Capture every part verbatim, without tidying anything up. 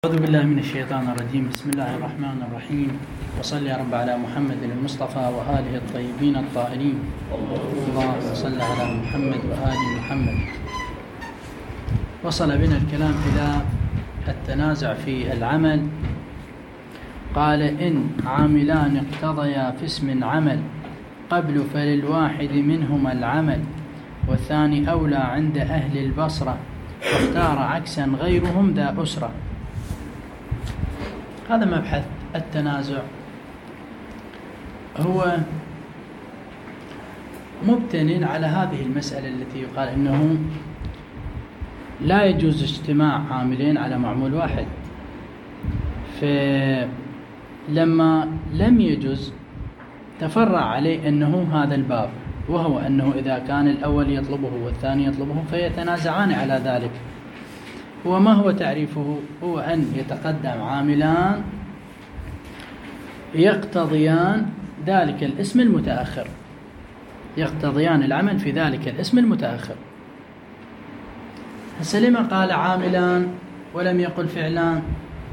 أعوذ بالله من الشيطان الرجيم. بسم الله الرحمن الرحيم. وصل يا رب على محمد المصطفى وآله الطيبين الطاهرين. اللهم صل على محمد وآل محمد. وصل بنا الكلام إلى التنازع في العمل. قال: إن عاملان اقتضيا في اسم عمل قبل فللواحد منهما العمل والثاني أولى عند أهل البصرة واختار عكسا غيرهم ذا أسرة. هذا مبحث التنازع، هو مبتن على هذه المسألة التي يقال إنه لا يجوز اجتماع عاملين على معمول واحد. فلما لم يجوز تفرع عليه أنه هذا الباب، وهو أنه إذا كان الأول يطلبه والثاني يطلبه فيتنازعان على ذلك. وما هو تعريفه؟ هو أن يتقدم عاملان يقتضيان ذلك الاسم المتأخر، يقتضيان العمل في ذلك الاسم المتأخر. هسه لما قال عاملان ولم يقل فعلان؟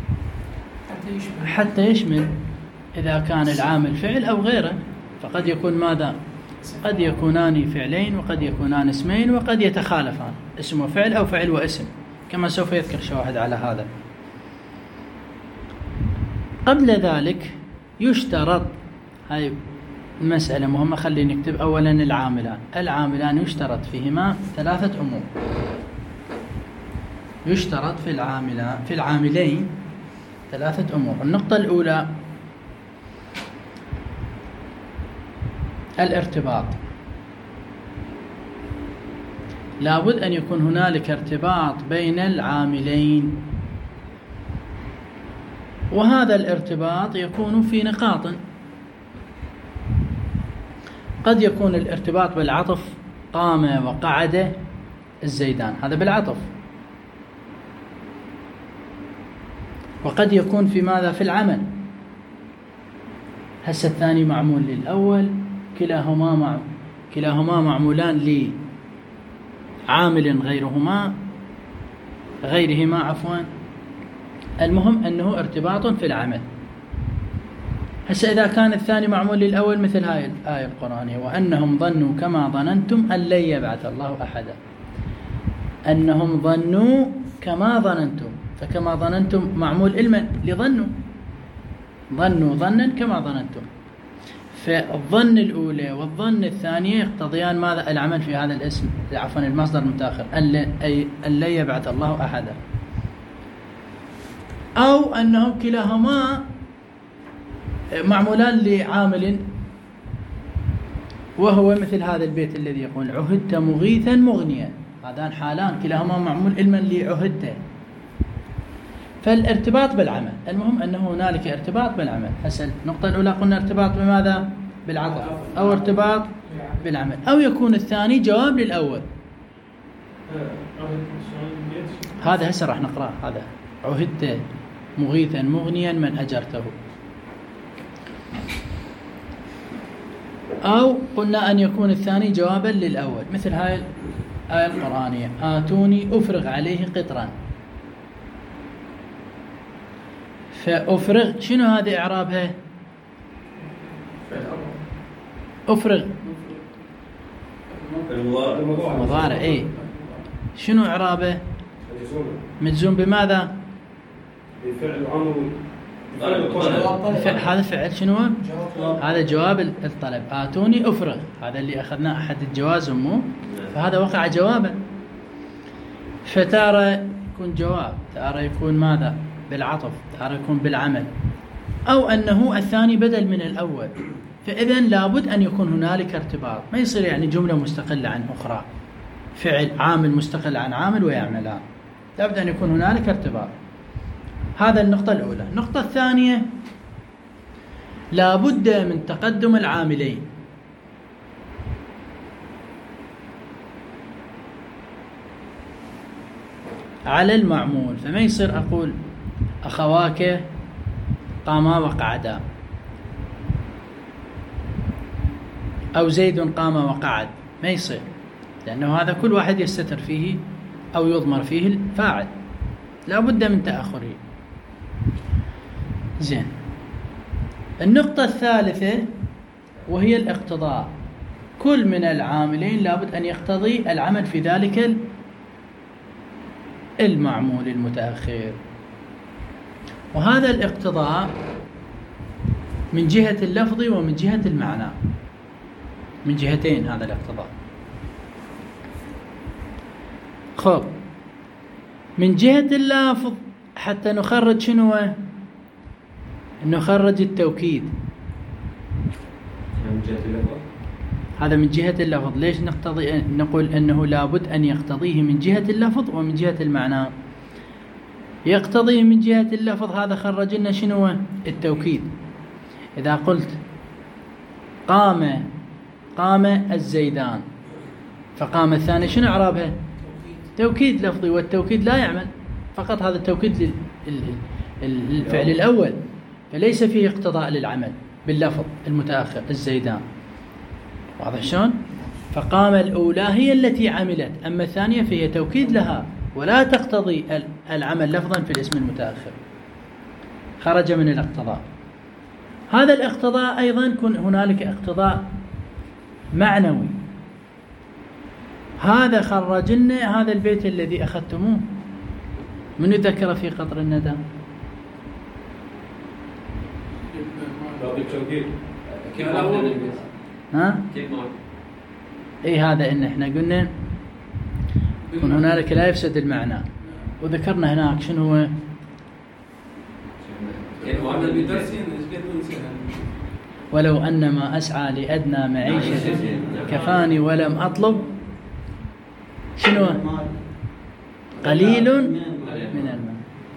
حتى يشمل إذا كان العامل فعل أو غيره، فقد يكون ماذا؟ قد يكونان فعلين وقد يكونان اسمين وقد يتخالفان، اسم وفعل أو فعل واسم، كما سوف يذكر شواهد على هذا. قبل ذلك يشترط، هاي المسألة مهمة، خلينا نكتب أولا العاملان. العاملان يشترط فيهما ثلاثة أمور. يشترط في العاملان في العاملين ثلاثة أمور. النقطة الأولى الارتباط. لابد أن يكون هنالك ارتباط بين العاملين، وهذا الارتباط يكون في نقاط. قد يكون الارتباط بالعطف: قام وقعد الزيدان، هذا بالعطف. وقد يكون في ماذا؟ في العمل. هسه الثاني معمول للأول، كلاهما مع كلاهما معمولان لعامل غيرهما غيرهما عفوا المهم أنه ارتباط في العمل. هسه إذا كان الثاني معمول للأول مثل هاي الآية القرآنية: وأنهم ظنوا كما ظننتم أن لن يبعث الله أحدا. أنهم ظنوا كما ظننتم، فكما ظننتم معمول إلما لظنوا، ظنوا ظنا كما ظننتم. فالظن الأولى والظن الثانية يقتضيان ماذا؟ العمل في هذا الاسم، عفوا المصدر المتأخر، أن لن يبعث الله أحدا. أو أنه كلاهما معمولان لعامل، وهو مثل هذا البيت الذي يقول: عهدت مغيثا مغنيا. هذان حالان كلاهما معمول علما لعهدت. فالارتباط بالعمل، المهم أنه هنالك ارتباط بالعمل. هسه النقطة الأولى قلنا ارتباط بماذا؟ بالعطف، أو ارتباط بالعمل، أو يكون الثاني جواب للأول. هذا هسه راح نقرأ. هذا عهدت مغيثا مغنيا من أجرته. أو قلنا أن يكون الثاني جوابا للأول، مثل هاي الآية القرآنية: آتوني أفرغ عليه قطرا. فأفرغ شنو هذه إعرابها؟ أفرغ مضارع. إيه شنو إعرابه؟ مجزوم بماذا؟ بفعل أمر. هذا فعل شنو؟ هذا جواب الطلب. آتوني أفرغ، هذا اللي أخذناه أحد الجواز مو؟ فهذا وقع جوابا. فتارة يكون جواب، تارة يكون ماذا؟ بالعطف، تارة يكون بالعمل. أو أنه الثاني بدل من الأول. فإذن لابد أن يكون هنالك ارتباط، ما يصير يعني جملة مستقلة عن أخرى، فعل عامل مستقل عن عامل ويعملان. لابد أن يكون هنالك ارتباط. هذا النقطة الأولى. النقطة الثانية لابد من تقدم العاملين. على المعمول، فما يصير أقول أخواك قاما وقعدا، أو زيد قام وقعد، ما يصير، لأنه هذا كل واحد يستتر فيه أو يضمر فيه الفاعل، لا بد من تأخره. زين. النقطة الثالثة وهي الاقتضاء. كل من العاملين لابد أن يقتضي العمل في ذلك المعمول المتأخر. وهذا الاقتضاء من جهة اللفظ ومن جهة المعنى، من جهتين هذا الاقتضاء. خب، من جهة اللفظ حتى نخرج شنو؟ نخرج التوكيد. من جهة اللفظ. هذا من جهة اللفظ. ليش نقتضي نقول أنه لابد أن يقتضيه من جهة اللفظ ومن جهة المعنى؟ يقتضيه من جهة اللفظ، هذا خرج لنا شنو؟ التوكيد. إذا قلت قام قام الزيدان، فقام الثاني شنو إعرابها؟ توكيد لفظي، والتوكيد لا يعمل، فقط هذا التوكيد للفعل الأول، فليس فيه اقتضاء للعمل باللفظ المتأخر الزيدان. واضح شلون؟ فقام الأولى هي التي عملت، أما الثانية فهي توكيد لها ولا تقتضي العمل لفظا في الاسم المتأخر. خرج من الاقتضاء. هذا الاقتضاء أيضا يكون هنالك اقتضاء معنوي. هذا خرج لنا هذا البيت الذي أخذتموه، من ذكر في قطر الندى؟ باب التوكيد. كيف ما ها؟ كيف ما اي هذا ان احنا قلنا يكون هنالك لا يفسد المعنى، وذكرنا هناك شنو هو؟ كيف ما ولو أن ما أسعى لأدنى معيشة كفاني ولم أطلب شنو؟ قليل من المال.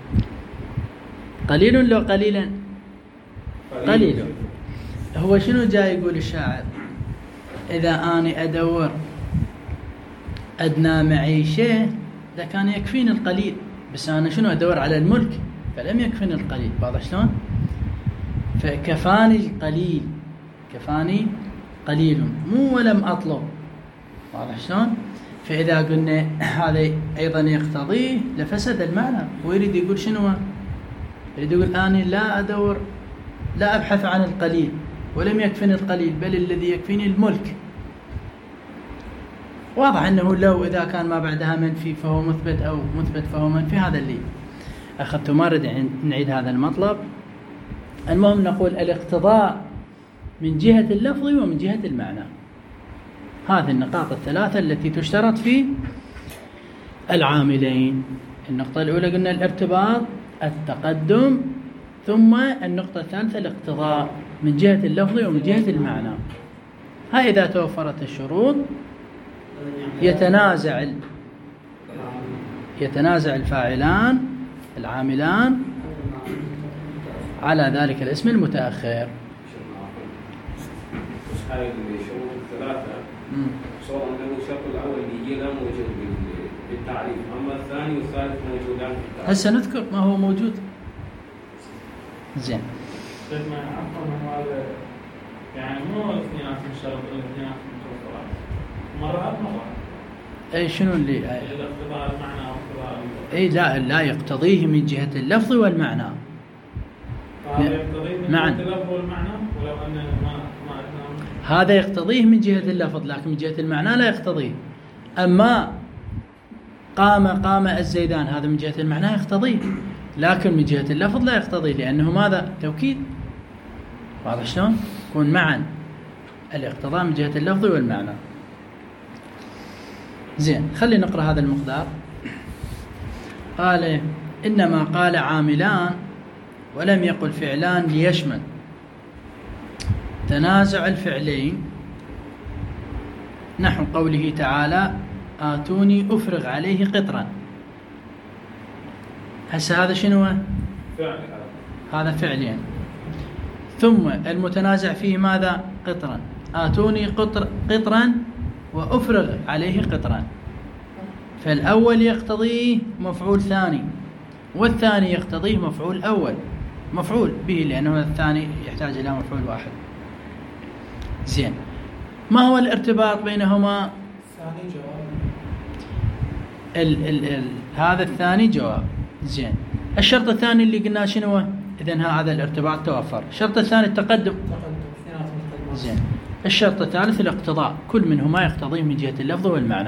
قليل لو قليلا قليل. هو شنو جاي يقول الشاعر؟ إذا أنا أدور أدنى معيشة لكان يكفيني القليل، بس أنا شنو أدور على الملك فلم يكفيني القليل. واضح شلون؟ فكفاني القليل، كفاني قليل مو ولم أطلب. واضح شلون؟ فإذا قلنا هذا أيضا يقتضيه لفسد المعنى. ويريد يقول شنو؟ يريد يقول أنا لا أدور، لا أبحث عن القليل ولم يكفني القليل، بل الذي يكفيني الملك. واضح أنه لو إذا كان ما بعدها منفي فهو مثبت أو مثبت فهو منفي. هذا اللي أخذته، ما رد نعيد هذا المطلب. المهم نقول الاقتضاء من جهة اللفظ ومن جهة المعنى. هذه النقاط الثلاثة التي تشترط في العاملين. النقطة الأولى قلنا الارتباط، التقدم، ثم النقطة الثالثة الاقتضاء من جهة اللفظ ومن جهة المعنى. ها إذا توفرت الشروط يتنازع يتنازع الفاعلان العاملان على ذلك الاسم المتأخر. بس هاي الشروط الثلاثة صار أنه الشرط الأول يجي لا موجود بالتعريف، أما الثاني والثالث موجودان في التعريف. هسه نذكر ما هو موجود. زين. ما عفوا هذا يعني مو اثنينات من شرط الاثنينات من توفرات، مرات مرات. أي شنو اللي؟ إذا اقتضاء المعنى أو اقتضاء اللفظ. أي لا لا يقتضيه من جهة اللفظ والمعنى. فهذا يقتضيه من معاً. جهة اللفظ والمعنى، ولو أن ما ما أدنى. هذا يقتضيه من جهة اللفظ، لكن من جهة المعنى لا يقتضيه. أما قام قام الزيدان هذا من جهة المعنى يقتضيه، لكن من جهة اللفظ لا يقتضيه، لأنه ماذا؟ توكيد. واضح شلون؟ يكون معا الاقتضاء من جهة اللفظ والمعنى. زين، خلي نقرأ هذا المقدار. قال إنما قال عاملان ولم يقل فعلان ليشمل تنازع الفعلين، نحو قوله تعالى آتوني أفرغ عليه قطرا. هسه هذا شنو؟ فعل هذا فعلين. ثم المتنازع فيه ماذا؟ قطرا. آتوني قطر قطرا وأفرغ عليه قطرا. فالأول يقتضيه مفعول ثاني، والثاني يقتضيه مفعول أول، مفعول به، لأنه الثاني يحتاج إلى مفعول واحد. زين، ما هو الارتباط بينهما؟ الثاني جواب. ال ال ال هذا الثاني جواب. زين، الشرط الثاني اللي قلنا شنو؟ إذن هذا الارتباط توفر. الشرط الثاني التقدم. زين. الشرط الثالث الاقتضاء، كل منهما يقتضيه من جهة اللفظ والمعنى.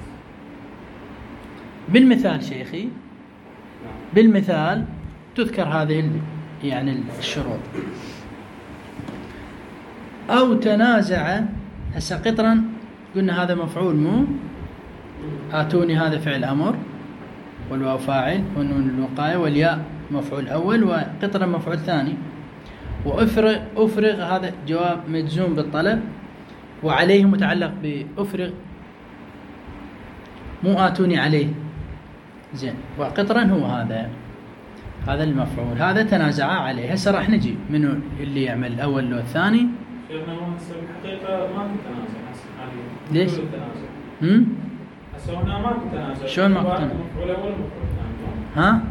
بالمثال شيخي، بالمثال تذكر هذه يعني الشروط. أو تنازع، هسه قطرا قلنا هذا مفعول مو، آتوني هذا فعل أمر، والواو فاعل، والنون الوقاية، والياء مفعول أول، وقطرا مفعول ثاني. وأفرغ، أفرغ هذا جواب مجزوم بالطلب، وعليه متعلق بأفرغ، مو آتوني عليه. زين. وقطرا هو هذا هذا المفعول، هذا تنازعا عليه. هسه راح نجي منو اللي يعمل الأول لو الثاني. شيخنا الحقيقة ما في تنازع. ليش؟ هم؟ هسه هنا ما في تنازع. شلون ما في تنازع؟ مفعول أول مفعول ثاني. ها؟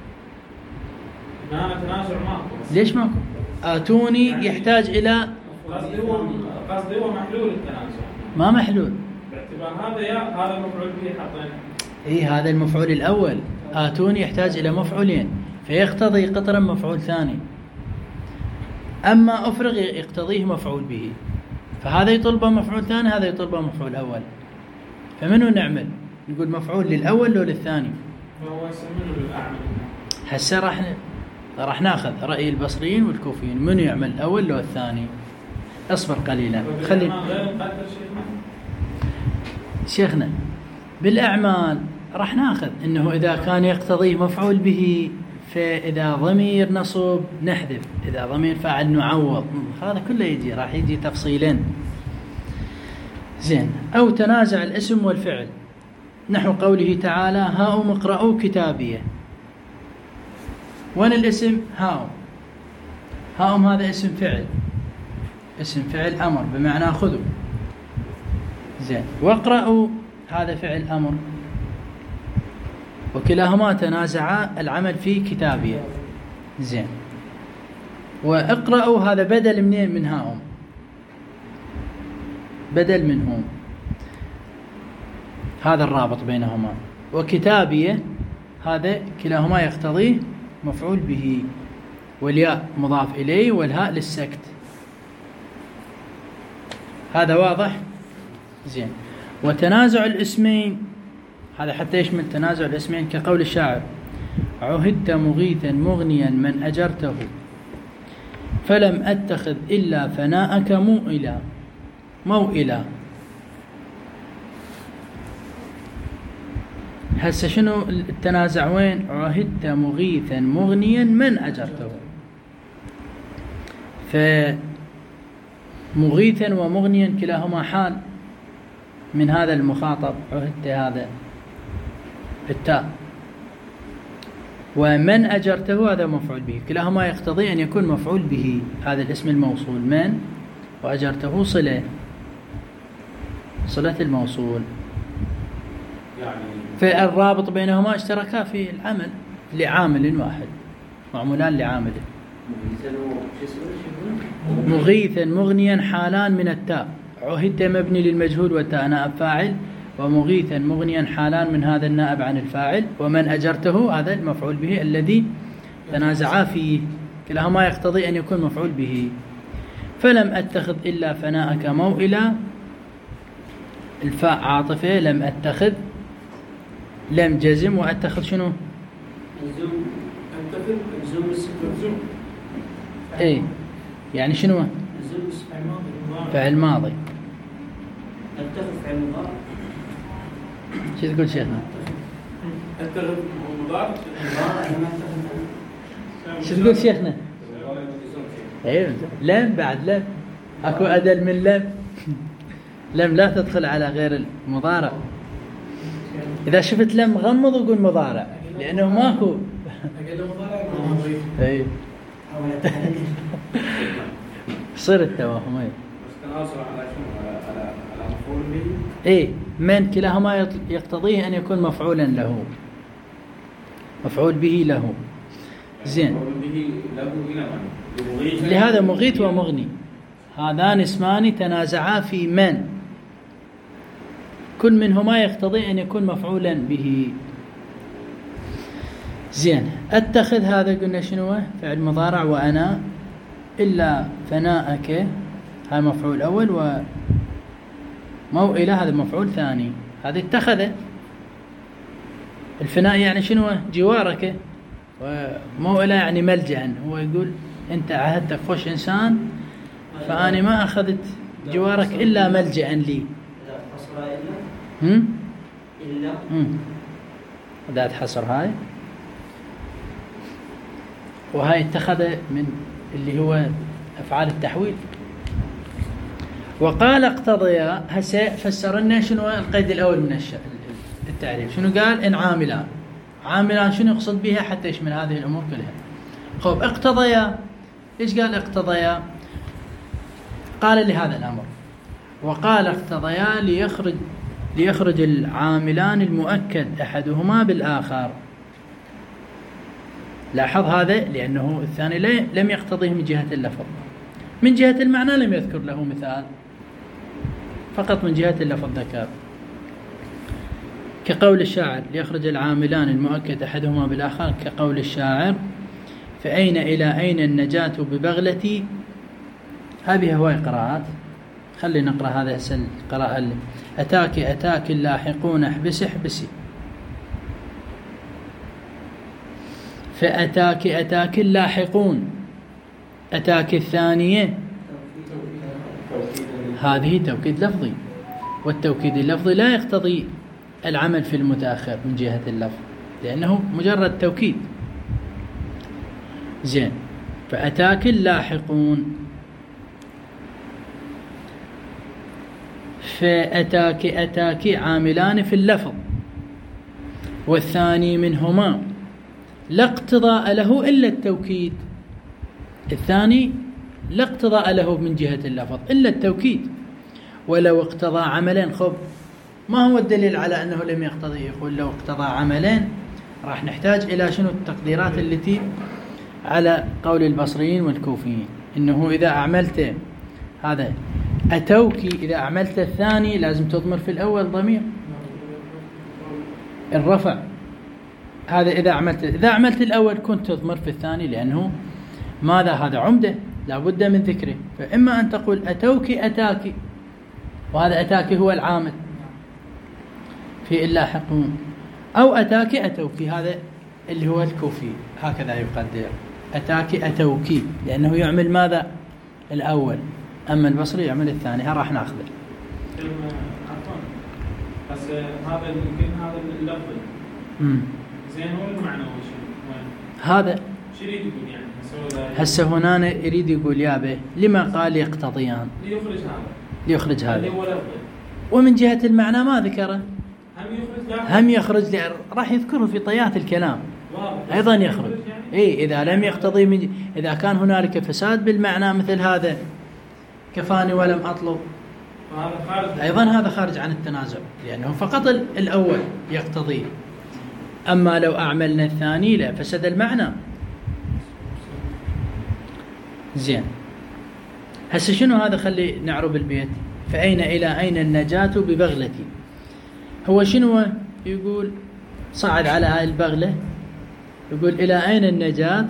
هنا تنازع ماكو. ليش ماكو؟ آتوني يعني يحتاج إلى، قصدي هو قصدي هو محلول التنازع. ما محلول. باعتبار هذا يا هذا المفعول به حطينا. إيه هذا المفعول الأول. آتوني يحتاج إلى مفعولين، فيقتضي قطرا مفعول ثاني. أما أفرغ يقتضيه مفعول به، فهذا يطلبه مفعول ثاني، هذا يطلبه مفعول أول. فمنو نعمل؟ نقول مفعول للأول لو للثاني؟ فهو يسمونه للأعمل. هسه راح راح ناخذ رأي البصريين والكوفيين، منو يعمل الأول لو الثاني؟ اصبر قليلا. خلي شيخنا بالأعمال راح ناخذ إنه إذا كان يقتضيه مفعول به، فإذا ضمير نصب نحذف، إذا ضمير فاعل نعوض، هذا كله يجي راح يجي تفصيلا. زين. أو تنازع الاسم والفعل، نحو قوله تعالى هاؤم اقرأوا كتابيه. وين الاسم؟ هاؤم. هاؤم هذا اسم فعل، اسم فعل أمر بمعنى خذوا. زين. واقرأوا هذا فعل أمر، وكلاهما تنازعا العمل في كتابيه. زين. واقرأوا هذا بدل منين؟ من هاؤم، بدل منهم، هذا الرابط بينهما. وكتابيه هذا كلاهما يقتضيه مفعول به، والياء مضاف إليه والهاء للسكت. هذا واضح؟ زين. وتنازع الاسمين، هذا حتى يشمل تنازع الاسمين كقول الشاعر عهدت مغيثا مغنيا من أجرته فلم أتخذ إلا فناءك موئلا. موئلا هسه شنو التنازع وين؟ عهدت مغيثا مغنيا من أجرته. فمغيثا ومغنيا كلاهما حال من هذا المخاطب، عهدت هذا التاء، ومن أجرته هذا مفعول به، كلاهما يقتضي أن يكون مفعول به هذا الاسم الموصول من، وأجرته صلة، صلة الموصول. فالرابط بينهما اشتركا في العمل لعامل واحد، معمولان لعامل. مغيثا مغنيا حالان من التاء، عهدت مبني للمجهول والتاء نائب فاعل، ومغيثا مغنيا حالان من هذا النائب عن الفاعل، ومن أجرته هذا المفعول به الذي تنازعا فيه، كلاهما يقتضي أن يكون مفعول به. فلم أتخذ إلا فناءك موئلا، الفاء عاطفة، لم أتخذ لم جزم، وأتخذ شنو؟ الزوم. أتخذ الزوم الزوم. إيه يعني شنو؟ الزوم فعل ماضي. فعل ماضي. أتخذ فعل مضارع. شو تقول شيخنا؟ أتخذ مضارع. شو تقول شيخنا؟ ايوه لم بعد لم اكو أدل من لم. لم لا تدخل على غير المضارع. إذا شفت لم غمض وقول مضارع، لأنه ماكو. اي صير التوهم. اي اي من كلاهما يقتضيه أن يكون مفعولا له، مفعول به له. زين. لهذا مغيث ومغني هذان اسمان تنازعا في من، كل منهما يقتضي أن يكون مفعولا به. زين. اتخذ هذا قلنا شنو فعل مضارع وأنا إلا فناءك هذا مفعول أول ومو إلى هذا مفعول ثاني. هذا اتخذ الفناء يعني شنو جوارك ومو إلى يعني ملجأ. هو يقول أنت عهدتك خوش إنسان فأنا ما أخذت جوارك إلا ملجأ لي. هم؟ إلا أداة حصر هاي. وهاي اتخذ من اللي هو أفعال التحويل. وقال اقتضيا هسه فسرنا شنو القيد الأول من التعريف. شنو قال؟ إن عاملان. عاملان شنو يقصد بها حتى يشمل هذه الأمور كلها. خب اقتضيا إيش قال اقتضيا؟ قال لهذا الأمر. وقال اقتضيا ليخرج ليخرج العاملان المؤكد أحدهما بالآخر. لاحظ هذا لأنه الثاني لم يقتضيه من جهة اللفظ، من جهة المعنى لم يذكر له مثال، فقط من جهة اللفظ ذكر. كقول الشاعر ليخرج العاملان المؤكد أحدهما بالآخر، كقول الشاعر فأين إلى أين النجاة ببغلتي. هذه هواي قراءات، خلي نقرأ هذا أسل قراءة اللي. أتاك أتاك اللاحقون احبس احبسي. فأتاك أتاك اللاحقون. أتاك الثانية هذه توكيد لفظي، والتوكيد اللفظي لا يقتضي العمل في المتأخر من جهة اللفظ لأنه مجرد توكيد. زين. فأتاك اللاحقون. فأتاك أتاك عاملان في اللفظ، والثاني منهما لا اقتضاء له إلا التوكيد. الثاني لا اقتضاء له من جهة اللفظ إلا التوكيد. ولو اقتضى عملين. خب ما هو الدليل على أنه لم يقتضي؟ يقول لو اقتضى عملين راح نحتاج إلى شنو التقديرات التي على قول البصريين والكوفيين، إنه إذا أعملت هذا أتوك، إذا أعملت الثاني لازم تضمر في الأول ضمير الرفع. هذا إذا عملت إذا عملت الأول كنت تضمر في الثاني، لأنه ماذا هذا عمدة لابد من ذكره. فإما أن تقول أتوك أتاك، وهذا أتاك هو العامل في اللاحقون، أو أتاك أتوك هذا اللي هو الكوفي هكذا يقدر أتاك أتوك، لأنه يعمل ماذا الأول، أما البصري يعمل الثاني. ها راح ناخذه. عفوا بس هذا يمكن هذا اللفظ امم زين هو المعنى وش هذا شو يريد يقول يعني؟ هسه هنا يريد يقول يابه لما قال يقتضيان ليخرج هذا ليخرج هذا هو لفظ، ومن جهة المعنى ما ذكره. هم يخرج هم يخرج راح يذكره في طيات الكلام أيضا يخرج. إيه إذا لم يقتضي من إذا كان هنالك فساد بالمعنى مثل هذا كفاني ولم أطلب، أيضا هذا خارج عن التنازع لأنه فقط الأول يقتضي. أما لو أعملنا الثاني لا فسد المعنى. زين. هسه شنو هذا؟ خلي نعرب البيت. فأين إلى أين النجاة ببغلتي. هو شنو يقول؟ صعد على هاي البغلة يقول إلى أين النجاة؟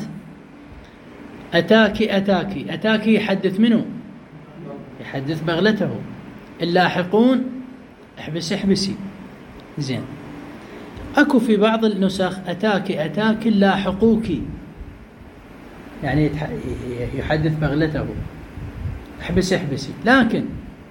أتاك أتاك أتاك يحدث منه؟ يحدث بغلته. اللاحقون احبس احبسي. زين. أكو في بعض النسخ أتاك أتاك اللاحقوك، يعني يحدث بغلته احبس احبسي. لكن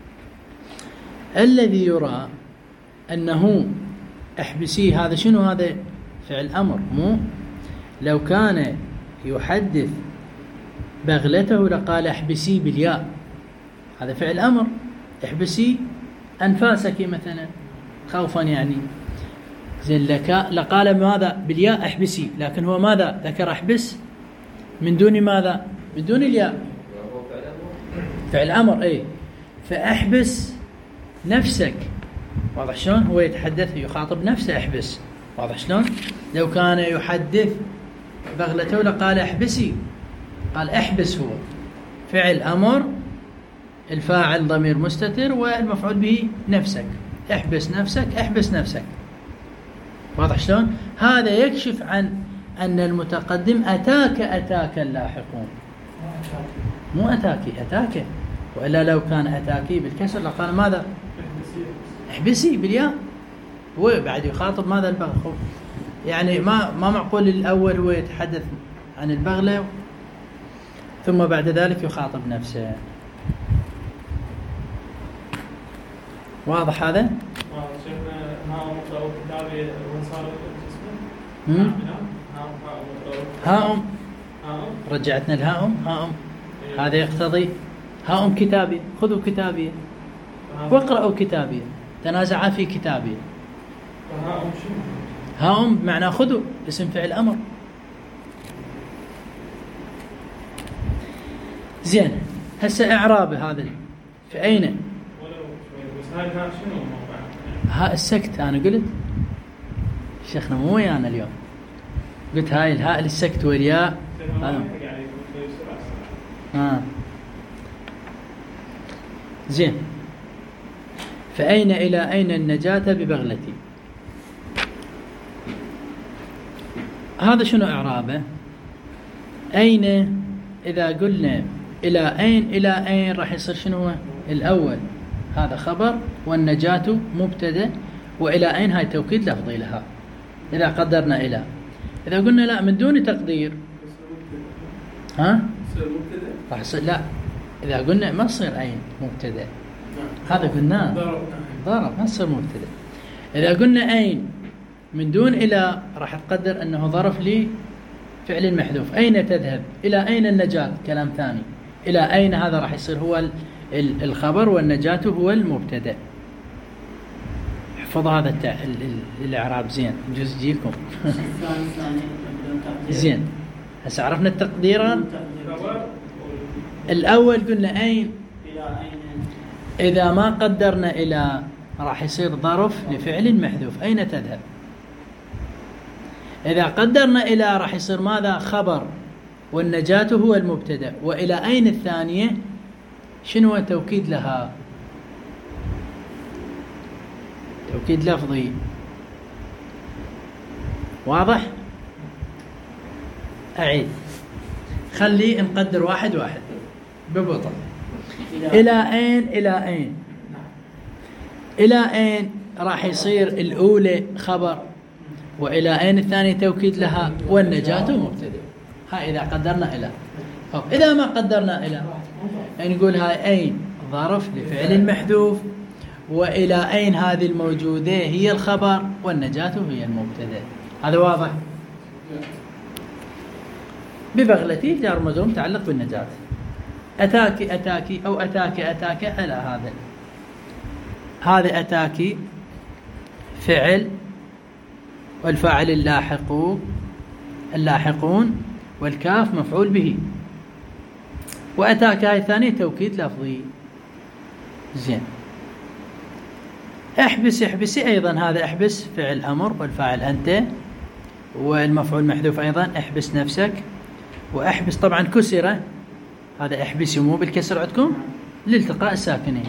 الذي يرى أنه احبسي هذا شنو؟ هذا فعل أمر، مو لو كان يحدث بغلته لقال احبسي بالياء، هذا فعل أمر. احبسي أنفاسك مثلا خوفا يعني. زين لك لقال ماذا بالياء احبسي، لكن هو ماذا ذكر احبس من دون ماذا؟ من دون الياء. فعل أمر. اي فاحبس نفسك. واضح شلون؟ هو يتحدث يخاطب نفسه احبس. واضح شلون؟ لو كان يحدث بغلته لقال احبسي، قال احبس. هو فعل أمر، الفاعل ضمير مستتر والمفعول به نفسك. احبس نفسك احبس نفسك. واضح شلون؟ هذا يكشف عن أن المتقدم أتاك أتاك اللاحقون، مو أتاكي أتاك، وإلا لو كان أتاكي بالكسر لقال ماذا؟ احبسي بالياء. هو بعد يخاطب ماذا؟ البغل. يعني ما ما معقول الأول هو يتحدث عن البغلة ثم بعد ذلك يخاطب نفسه. واضح هذا؟ هاؤم رجعتنا الهاؤم هاؤم هذا يقتضي هاؤم كتابي، خذوا كتابي واقرأوا كتابي، تنازعا في كتابي. هاؤم معناه خذوا، اسم فعل أمر. زين، هسه إعرابه هذا في أين؟ ها السكت. أنا قلت شيخنا مو ويانا اليوم، قلت هاي الهاء للسكت والياء. آه. زين، فأين إلى أين النجاة ببغلتي؟ هذا شنو إعرابه؟ أين إذا قلنا إلى أين إلى أين راح يصير شنو الأول؟ هذا خبر والنجاة مبتدأ، وإلى أين هاي توكيد لفظي لها إذا قدرنا إلى. إذا قلنا لا من دون تقدير ها راح يصير لا، إذا قلنا ما تصير أين مبتدأ، هذا قلناه ضرب ما تصير مبتدأ. إذا قلنا أين من دون إلى راح تقدر أنه ظرف لي فعل محذوف. أين تذهب؟ إلى أين النجاة؟ كلام ثاني. إلى أين هذا راح يصير هو الخبر والنجاة هو المبتدأ. احفظ هذا التع... الإعراب زين جزء جيكم. زين، هسه عرفنا التقديران. الأول قلنا أين، إذا ما قدرنا إلى راح يصير ظرف لفعل محذوف. أين تذهب؟ إذا قدرنا إلى راح يصير ماذا؟ خبر والنجاة هو المبتدأ. وإلى أين الثانية شنو توكيد لها؟ توكيد لفظي. واضح؟ أعيد، خلي نقدر واحد واحد ببطء. إلى أين إلى أين إلى أين راح يصير الأولى خبر، وإلى أين الثانية توكيد لها، والنجاة مبتدأ. هاي إذا قدرنا إلى. إذا ما قدرنا إلى نقول هاي أين ظرف لفعل محذوف، وإلى أين هذه الموجودة هي الخبر، والنجاة هي المبتدأ. هذا واضح؟ ببغلتي جار مجرور متعلق بالنجاة. أتاكي أتاكي أو أتاكي أتاكي على هذا. هذا أتاكي فعل والفاعل اللاحقون اللاحقون والكاف مفعول به، وأتاك هاي الثانية توكيد لفظي. زين، احبس احبسي أيضا هذا احبس فعل أمر والفاعل أنت، والمفعول محذوف أيضا احبس نفسك. وأحبس طبعا كسرة، هذا احبسي مو بالكسر عندكم لالتقاء الساكنين.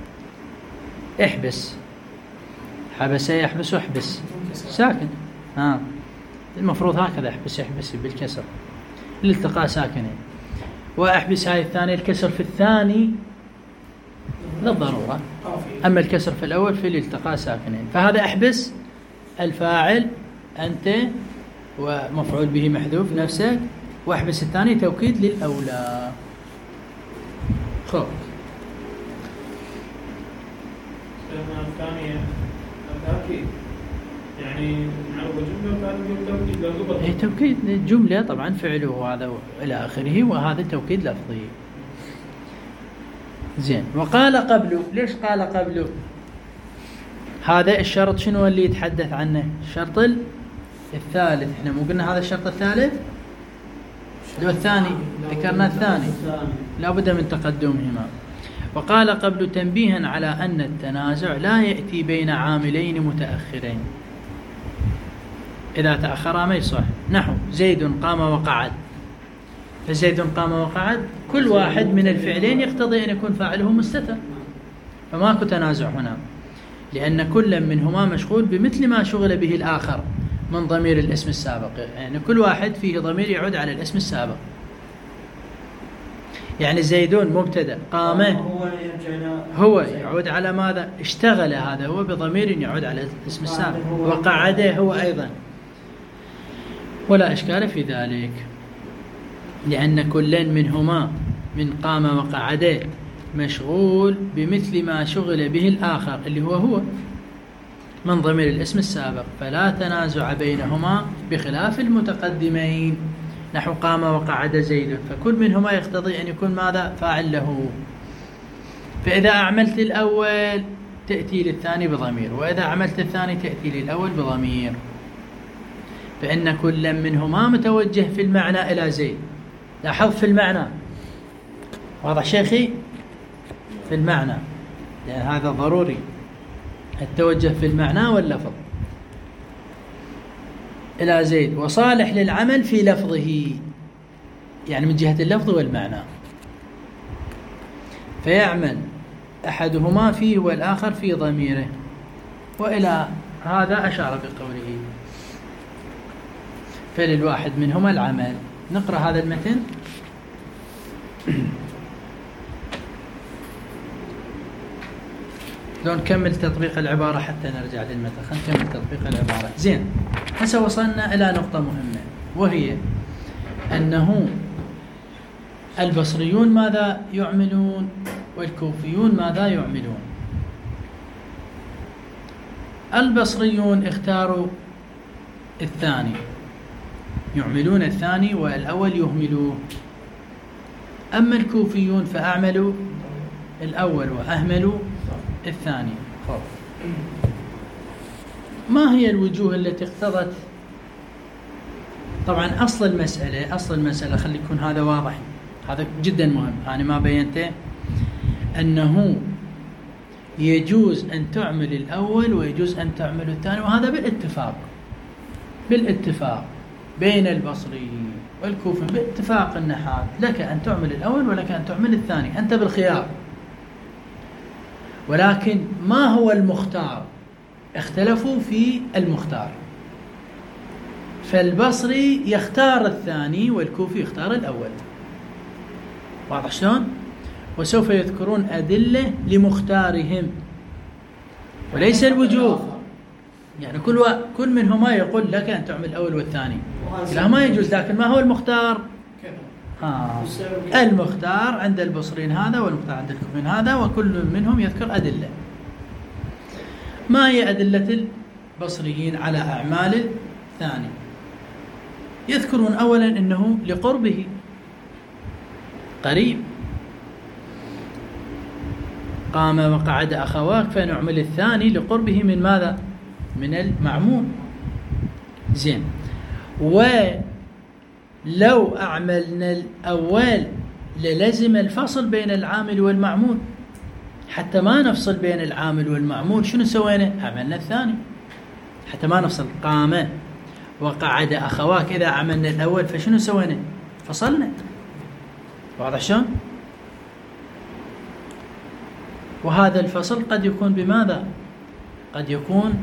احبس حبس يحبس واحبس ساكن، ها المفروض هكذا احبس يحبسي بالكسر لالتقاء ساكنين. واحبس هاي الثانية الكسر في الثاني للضرورة، أما الكسر في الأول في الالتقاء ساكنين. فهذا احبس الفاعل أنت ومفعول به محذوف نفسك، واحبس الثاني توكيد للأولى. خب الثانية التأكيد يعني معروفة جملة وكان توكيد لفظي. هي توكيد جملة طبعا فعله هذا إلى آخره، وهذا توكيد لفظي. زين، وقال قبله. ليش قال قبله؟ هذا الشرط شنو اللي يتحدث عنه؟ الشرط الثالث. احنا مو قلنا هذا الشرط الثالث؟ لو الثاني ذكرنا الثاني لا بد من تقدمهما. وقال قبل تنبيها على أن التنازع لا يأتي بين عاملين متأخرين، إذا تأخرا ما يصح. نحو زيد قام وقعد، فزيد قام وقعد كل واحد من الفعلين يقتضي أن يكون فاعله مستتر، فماكو تنازع هنا، لأن كل منهما مشغول بمثل ما شغل به الآخر، من ضمير الاسم السابق، يعني كل واحد فيه ضمير يعود على الاسم السابق. يعني زيدون مبتدأ، قام هو يعود على ماذا؟ اشتغل هذا هو بضمير يعود على الاسم السابق، وقعد هو أيضا، ولا إشكال في ذلك، لأن كل منهما من قام وقعد مشغول بمثل ما شغل به الآخر اللي هو هو من ضمير الاسم السابق، فلا تنازع بينهما بخلاف المتقدمين، نحو قام وقعد زيد، فكل منهما يقتضي أن يكون ماذا؟ فاعل له. فإذا أعملت الأول تأتي للثاني بضمير، وإذا عملت الثاني تأتي للأول بضمير، فإن كل منهما متوجه في المعنى إلى زيد. لاحظ في المعنى، واضح شيخي؟ في المعنى، لأن هذا ضروري، التوجه في المعنى واللفظ إلى زيد، وصالح للعمل في لفظه، يعني من جهة اللفظ والمعنى، فيعمل أحدهما فيه والآخر في ضميره. وإلى هذا أشار بقوله فللواحد منهما العمل. نقرأ هذا المتن. لو نكمل تطبيق العبارة حتى نرجع للمتن. خلينا نكمل تطبيق العبارة. زين، هسه وصلنا إلى نقطة مهمة، وهي أنه البصريون ماذا يعملون والكوفيون ماذا يعملون. البصريون اختاروا الثاني، يعملون الثاني، والأول يهملوه. أما الكوفيون فأعملوا الأول وأهملوا الثاني. ما هي الوجوه التي اقتضت؟ طبعا أصل المسألة أصل المسألة خلي يكون هذا واضح، هذا جدا مهم، أنا ما بينته، أنه يجوز أن تعمل الأول ويجوز أن تعمل الثاني، وهذا بالاتفاق بالاتفاق بين البصريين والكوفيين، باتفاق النحاة، لك أن تعمل الأول ولك أن تعمل الثاني، أنت بالخيار. ولكن ما هو المختار؟ اختلفوا في المختار، فالبصري يختار الثاني والكوفي يختار الأول. واضح شلون؟ وسوف يذكرون أدلة لمختارهم وليس الوجوب، يعني كل و... كل منهما يقول لك أن تعمل الأول والثاني، لا ما يجوز، لكن ما هو المختار؟ آه. المختار عند البصريين هذا، والمختار عند الكوفيين هذا، وكل منهم يذكر أدلة. ما هي أدلة البصريين على أعمال الثاني؟ يذكرون أولا أنه لقربه قريب، قام وقعد أخواك، فنعمل الثاني لقربه من ماذا؟ من المعمول. زين، ولو أعملنا الأول للزم الفصل بين العامل والمعمول، حتى ما نفصل بين العامل والمعمول شنو سوينا؟ عملنا الثاني حتى ما نفصل. قام وقعد أخواك، إذا عملنا الأول فشنو سوينا؟ فصلنا. واضح شلون؟ وهذا الفصل قد يكون بماذا؟ قد يكون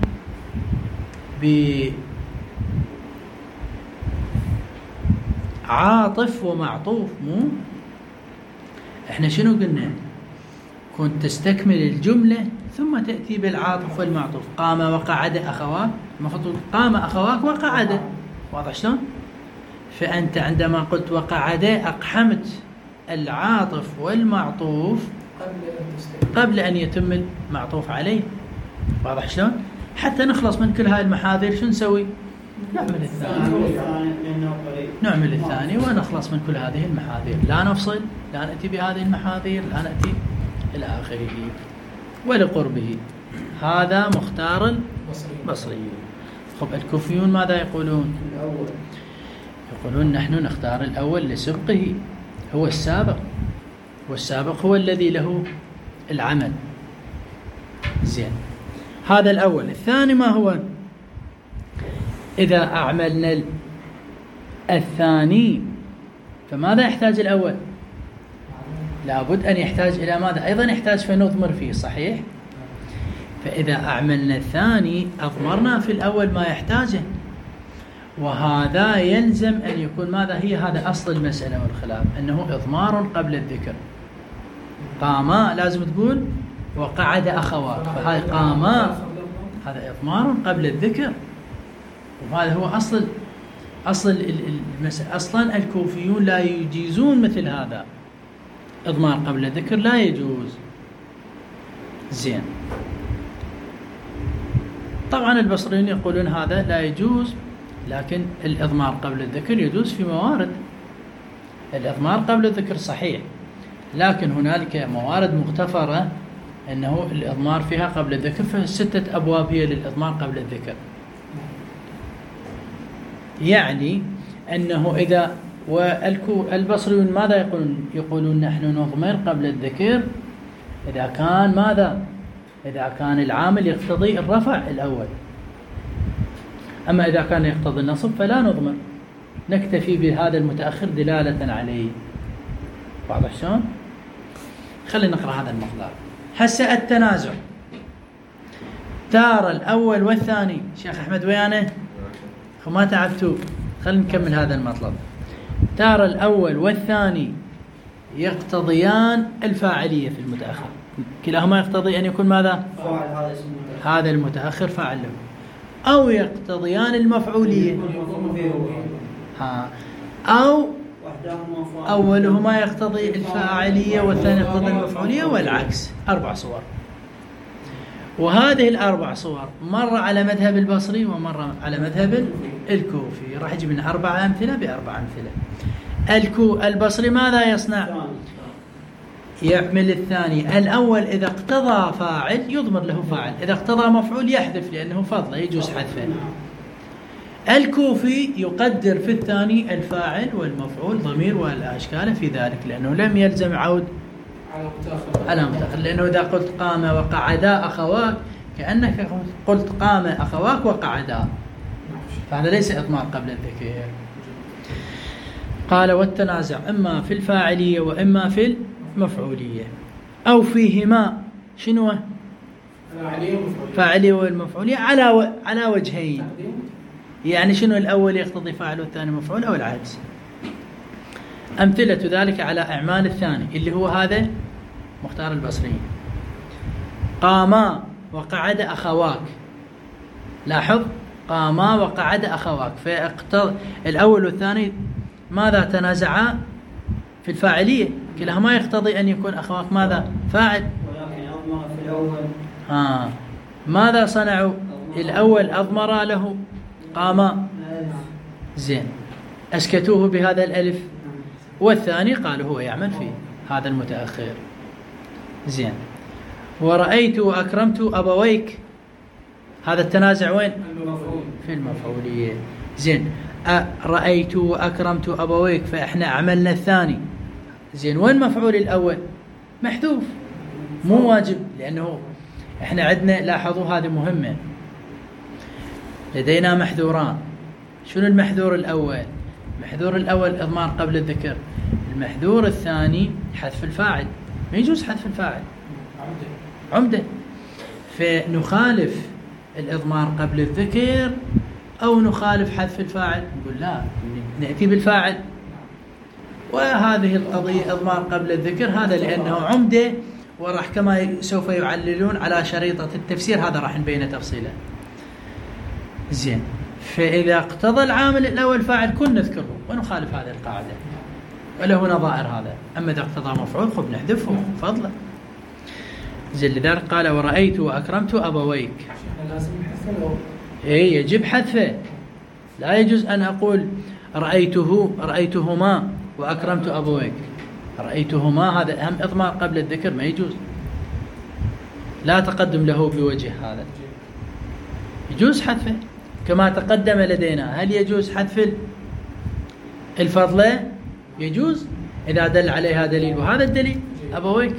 بعاطف ومعطوف. مو احنا شنو قلنا؟ كنت تستكمل الجملة ثم تأتي بالعاطف والمعطوف. قام وقعد أخواك، المفروض قام أخواك وقعد. واضح شلون؟ فأنت عندما قلت وقعد أقحمت العاطف والمعطوف قبل أن يتم المعطوف عليه. واضح شلون؟ حتى نخلص من كل هاي المحاذير شو نسوي؟ نعمل الثاني نعمل الثاني ونخلص من كل هذه المحاذير، لا نفصل، لا نأتي بهذه المحاذير، لا نأتي إلى آخره. ولقربه، هذا مختار البصريين. خب الكوفيون ماذا يقولون؟ يقولون نحن نختار الأول لسبقه، هو السابق، والسابق هو الذي له العمل. زين، هذا الأول. الثاني ما هو؟ إذا أعملنا الثاني فماذا يحتاج الأول؟ لابد أن يحتاج إلى ماذا؟ أيضا يحتاج فنضمر فيه، صحيح؟ فإذا أعملنا الثاني أضمرنا في الأول ما يحتاجه، وهذا يلزم أن يكون ماذا هي هذا أصل المسألة والخلاف، أنه إضمار قبل الذكر. قاما لازم تقول وقعد أخوات، فهذا قاما هذا إضمار قبل الذكر، وهذا هو أصل أصل المسألة. أصلا الكوفيون لا يجيزون مثل هذا، إضمار قبل الذكر لا يجوز. زين. طبعا البصريين يقولون هذا لا يجوز، لكن الإضمار قبل الذكر يجوز في موارد. الإضمار قبل الذكر صحيح، لكن هنالك موارد مغتفرة أنه الإضمار فيها قبل الذكر، فستة أبواب هي للإضمار قبل الذكر. يعني أنه إذا والبصريون ماذا يقولون؟ يقولون نحن نضمر قبل الذكر إذا كان ماذا؟ إذا كان العامل يقتضي الرفع الأول، أما إذا كان يقتضي النصب فلا نضمر، نكتفي بهذا المتأخر دلالة عليه. واضح شلون؟ خلينا نقرأ هذا المطلب. هسه التنازع، تارة الأول والثاني. شيخ أحمد ويانا؟ وما تعبتوا، خلينا نكمل هذا المطلب. تارة الأول والثاني يقتضيان الفاعلية في المتأخر، كلاهما يقتضي أن يكون ماذا؟ فاعل هذا المتأخر فاعل له، أو يقتضيان المفعولية، ها، أو أولهما يقتضي الفاعلية والثاني يقتضي المفعولية، والعكس. أربع صور، وهذه الأربع صور مرة على مذهب البصري ومرة على مذهب الكوفي. راح يجيب لنا أربع أمثلة بأربع أمثلة. الكو البصري ماذا يصنع؟ يعمل الثاني. الأول إذا اقتضى فاعل يضمر له فاعل، إذا اقتضى مفعول يحذف لأنه فضله يجوز حذفه. الكوفي يقدر في الثاني الفاعل والمفعول ضمير والأشكال في ذلك، لأنه لم يلزم عود على متأخر، لأنه إذا قلت قام وقعدا أخواك كأنك قلت قام أخواك وقعدا، فهذا ليس إضمار قبل الذكر. قال والتنازع إما في الفاعلية وإما في المفعولية، أو فيهما. شنو؟ فاعلية والمفعولية على و... على وجهين. يعني شنو؟ الأول يقتضي فاعل والثاني مفعول، أو العكس. أمثلة ذلك على إعمال الثاني اللي هو هذا مختار البصريين. قاما وقعد أخواك، لاحظ قاما وقعد أخواك، فاقتض الأول والثاني ماذا؟ تنازعا في الفاعلية، كلاهما يقتضي أن يكون أخواك ماذا؟ فاعل. ولكن أضمر في الأول. ها، ماذا صنعوا؟ الأول أضمر له قاما، زين، أسكتوه بهذا الألف، والثاني قالوا هو يعمل فيه هذا المتأخر، زين. ورأيت وأكرمت أبويك، هذا التنازع وين؟ في المفعولية، زين. رأيت وأكرمت أبويك، فإحنا عملنا الثاني، زين. وين مفعول الأول؟ محذوف، مو واجب، لأنه إحنا عندنا، لاحظوا هذه مهمة، لدينا محذوران. شنو المحذور الأول؟ المحذور الأول إضمار قبل الذكر، المحذور الثاني حذف الفاعل، ما يجوز حذف الفاعل عمدة، فنخالف الإضمار قبل الذكر أو نخالف حذف الفاعل، نقول لا نأتي بالفاعل. وهذه القضية إضمار قبل الذكر هذا لأنه عمدة، وراح كما سوف يعللون على شريطة التفسير، هذا راح نبين تفصيلا، زين. فإذا اقتضى العامل الأول فاعل كن نذكره ونخالف هذه القاعدة، وله نظائر هذا. أما إذا اقتضى مفعول خب نحذفه فضلا، زين. لذلك قال ورأيت وأكرمت أبويك، لازم نحذفه. إيه، يجب حذفه، لا يجوز أن أقول رأيته رأيتهما وأكرمت أبويك، رأيتهما هذا أهم إضمار قبل الذكر، ما يجوز، لا تقدم له بوجه، هذا يجوز حذفه كما تقدم لدينا. هل يجوز حذف الفضلة؟ يجوز إذا دل عليها دليل، وهذا الدليل أبويك.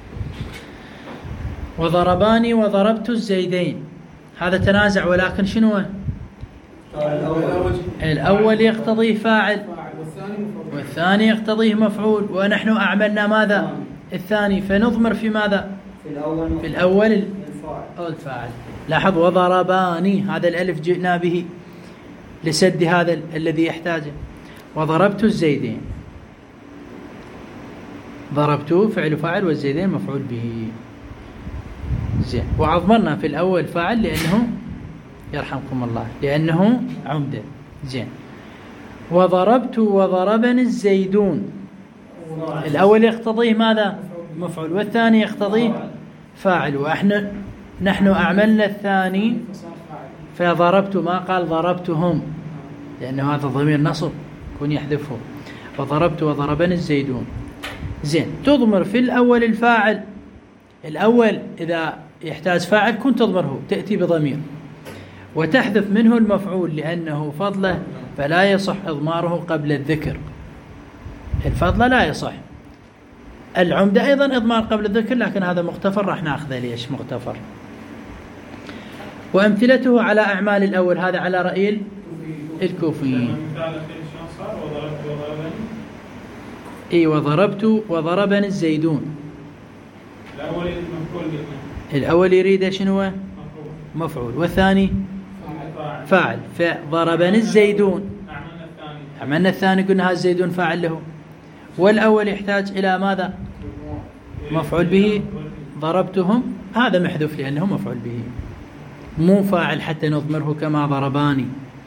وضرباني وضربت الزيدين، هذا تنازع، ولكن شنو؟ الأول يقتضيه فاعل والثاني يقتضيه مفعول، ونحن أعملنا ماذا؟ الثاني، فنضمر في ماذا؟ في الأول الفاعل. لاحظ وضرباني، هذا الألف جئنا به لسد هذا الذي يحتاجه. وضربت الزيدين، ضربت فعل فاعل والزيدين مفعول به. زين. وأضمرنا في الأول فاعل لأنه يرحمكم الله لأنه عمدة. زين. وضربت وضربني الزيدون، الأول يقتضيه ماذا؟ مفعول، والثاني يقتضيه فاعل، وإحنا نحن أعملنا الثاني فضربت، ما قال ضربتهم لأنه هذا ضمير نصب كن يحذفه. وضربت وضربني الزيدون. زين. تضمر في الأول الفاعل، الأول إذا يحتاج فاعل كنت تضمره تأتي بضمير، وتحذف منه المفعول لأنه فضله فلا يصح إضماره قبل الذكر. الفضل لا يصح. العمدة أيضا إضمار قبل الذكر، لكن هذا مغتفر راح ناخذه. ليش مغتفر؟ وأمثلته على أعمال الأول، هذا على رأي الكوفيين. إي وضربت وضربني الزيدون. الأول مفعول، الأول يريد شنو؟ مفعول، والثاني فاعل. فضربني الزيدون، عملنا الثاني قلنا هذا الزيدون فاعل له، والأول يحتاج إلى ماذا؟ مفعول به. ضربتهم هذا محذوف لأنه مفعول به، مو فاعل حتى نضمره كما ضرباني.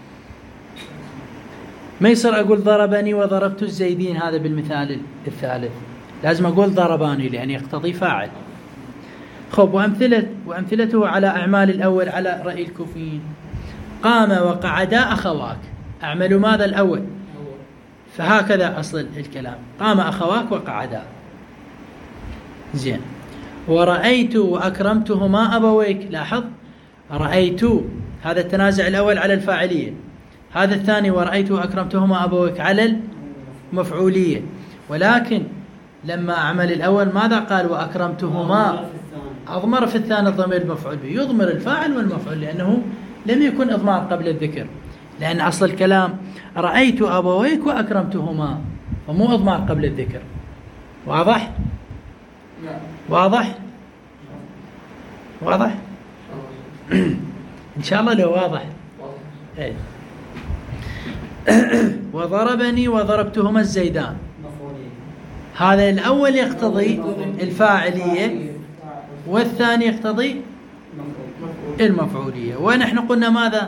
ما يصير أقول ضربني وضربت الزيدين هذا بالمثال الثالث، لازم أقول ضرباني لأن يقتضي فاعل. خب. وأمثلة وأمثلته على أعمال الأول على رأي الكوفيين. قام وقعدا أخواك، أعمل ماذا الأول؟ فهكذا أصل الكلام، قام أخواك وقعدا. زين. ورأيت وأكرمتهما أبويك، لاحظ رأيت هذا التنازع الأول على الفاعلية، هذا الثاني ورأيت وأكرمتهما أبويك على المفعولية. ولكن لما أعمل الأول ماذا قال؟ وأكرمتهما، أضمر في الثاني الضمير المفعول به، يضمر الفاعل والمفعول لأنه لم يكن إضمار قبل الذكر، لأن أصل الكلام رأيت أبويك وأكرمتهما، ومو إضمار قبل الذكر. واضح؟ واضح؟ واضح؟ إن شاء الله لو واضح. إيه. وضربني وضربتهما الزيدان، هذا الأول يقتضي الفاعلية والثاني يقتضي المفعولية. ونحن قلنا ماذا؟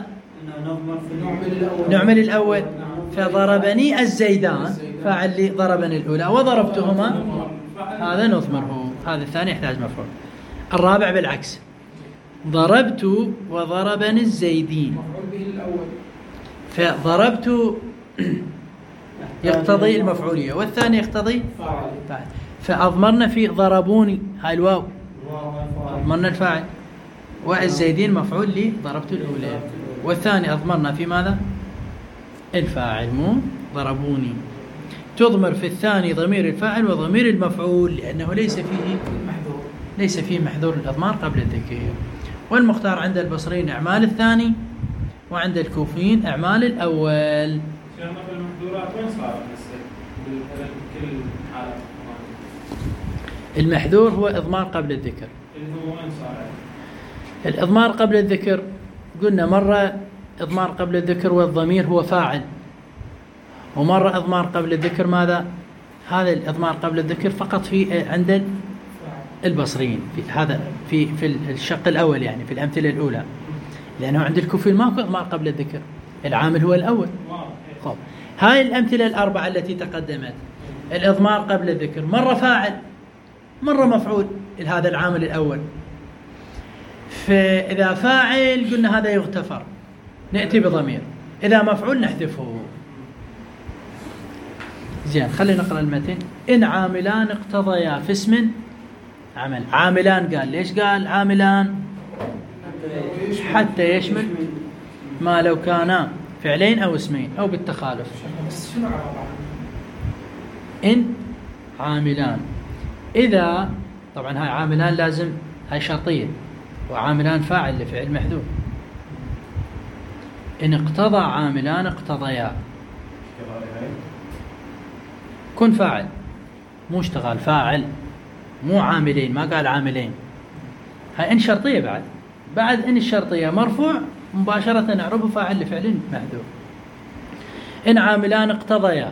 نعمل الأول. فضربني الزيدان فاعل لي ضربني الأولى، وضربتهما هذا نضمره، هذا الثاني يحتاج مفعول. الرابع بالعكس، ضربت وضربني الزيدين، فضربت يقتضي المفعولية والثاني يقتضي فاعل، فأضمرنا في ضربوني هاي الواو، أضمرنا الفاعل، والزيدين مفعول لي ضربت الأولى، والثاني أضمرنا في ماذا؟ الفاعل، مو ضربوني. تضمر في الثاني ضمير الفاعل وضمير المفعول لأنه ليس فيه محذور، ليس فيه محذور الأضمار قبل الذكر. والمختار عند البصريين إعمال الثاني، وعند الكوفيين إعمال الأول. المحذورات وين صارت بكل حالة؟ المحذور هو إضمار قبل الذكر. اللي هو وين صار؟ الإضمار قبل الذكر قلنا مرة إضمار قبل الذكر والضمير هو فاعل، ومرة إضمار قبل الذكر ماذا؟ هذا الإضمار قبل الذكر فقط في عند البصريين، في هذا في في الشق الأول، يعني في الأمثلة الأولى، لأنه عند الكوفيين ماكو إضمار قبل الذكر، العامل هو الأول. طب هاي الأمثلة الأربعة التي تقدمت، الإضمار قبل الذكر مرة فاعل مرة مفعول هذا العامل الأول. فإذا فاعل قلنا هذا يغتفر نأتي بضمير، إذا مفعول نحذفه. زين، خلينا نقرأ المتن. إن عاملان اقتضيا في اسم عمل. عاملان قال ليش قال عاملان؟ حتى يشمل ما لو كانا فعلين أو اسمين أو بالتخالف. إن عاملان، إذا طبعا هاي عاملان لازم هاي شرطية، وعاملان فاعل لفعل محذوف. إن اقتضى عاملان اقتضيا، كن فاعل مو اشتغال، فاعل مو عاملين، ما قال عاملين. هاي إن شرطية، بعد بعد إن الشرطية مرفوع مباشرة نعربه فاعل لفعل محذوف. إن عاملان اقتضيا.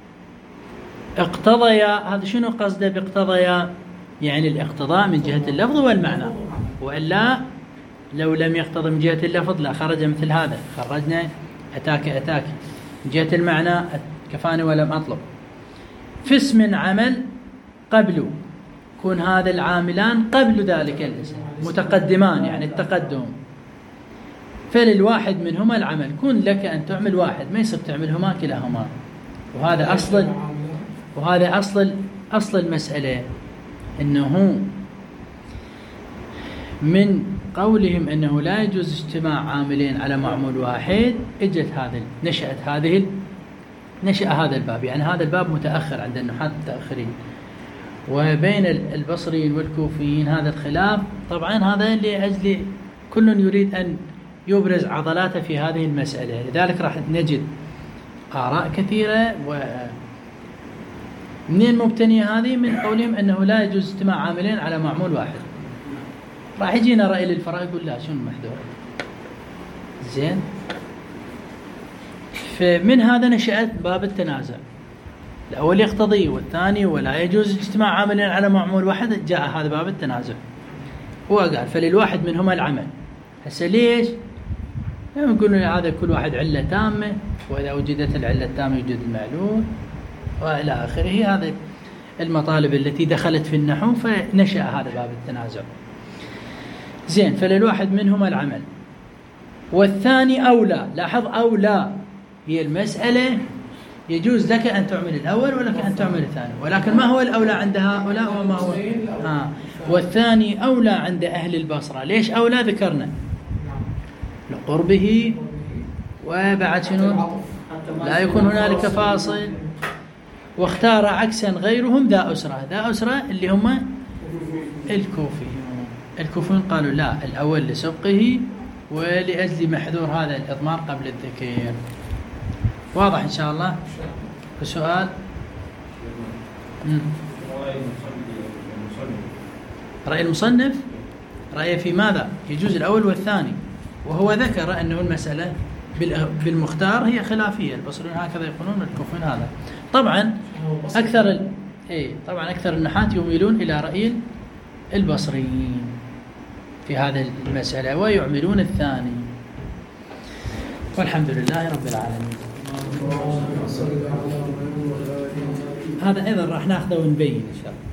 اقتضيا هذا شنو قصده باقتضيا؟ يعني الاقتضاء من جهة اللفظ والمعنى، وإلا لو لم يقتضي من جهة اللفظ لا خرج مثل هذا، خرجنا أتاك أتاك. من جهة المعنى كفاني ولم أطلب. في اسم عمل قبل، كون هذا العاملان قبل ذلك الاسم متقدمان، يعني التقدم. فللواحد منهما العمل، كون لك أن تعمل واحد، ما يصير تعملهما كلاهما. وهذا أصل وهذا أصل أصل المسألة، إنه من قولهم أنه لا يجوز اجتماع عاملين على معمول واحد، اجت هذه نشأت هذه نشأ هذا الباب. يعني هذا الباب متأخر عند النحاة المتأخرين، وبين البصريين والكوفيين هذا الخلاف. طبعا هذا لأجل كل يريد أن يبرز عضلاته في هذه المسألة، لذلك راح نجد آراء كثيرة. ومنين مبتنية هذه؟ من قولهم أنه لا يجوز اجتماع عاملين على معمول واحد. راح يجينا رأي للفرق يقول لا، شنو المحذور؟ زين. فمن هذا نشأت باب التنازع، الأول يقتضي والثاني ولا يجوز اجتماع عاملين على معمول واحد، جاء هذا باب التنازع. هو قال فللواحد منهما العمل. هسه ليش؟ يعني يقولون هذا كل واحد علة تامة، وإذا وجدت العلة التامة يوجد المعلول وإلى آخره. هذه المطالب التي دخلت في النحو، فنشأ هذا باب التنازع. زين. فللواحد منهما العمل، والثاني أولى. لاحظ أولى هي المسألة، يجوز لك أن تعمل الأول ولك أن تعمل الثاني، ولكن ما هو الأولى عند هؤلاء وما هو آه. والثاني أولى عند أهل البصرة. ليش أولى؟ ذكرنا لقربه، وبعد شنو؟ لا يكون هنالك فاصل. واختار عكسا غيرهم ذا أسرة. ذا أسرة اللي هم الكوفيون. الكوفيون قالوا لا، الأول لسبقه ولأجل محذور هذا الإضمار قبل الذكر. واضح إن شاء الله؟ السؤال؟ رأي المصنف رأي في ماذا؟ يجوز الأول والثاني، وهو ذكر أنه المسألة بالمختار هي خلافية. البصريون هكذا يقولون، الكوفيون هذا. طبعا أكثر ال... إيه طبعا أكثر النحاة يميلون إلى رأي البصريين في هذه المسألة ويعملون الثاني. والحمد لله رب العالمين. هذا أيضا راح ناخذه ونبين إن شاء الله.